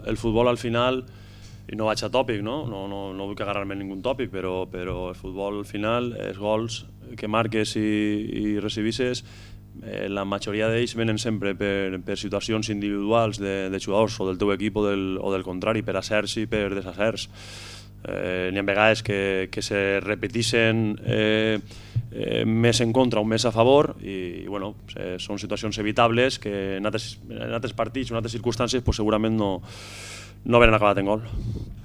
El futbol al final, i no vaig a tòpic, no vull agarrar-me ningú tòpic, però el futbol al final, els gols que marques i recibisses, la majoria d'ells venen sempre per situacions individuals de jugadors o del teu equip o del contrari, per acerts i per desacerts. N'hi ha vegades que se repeteixen més en contra o més a favor i bueno, són situacions evitables que en altres partits o en altres circumstàncies segurament no haurien acabat en gol.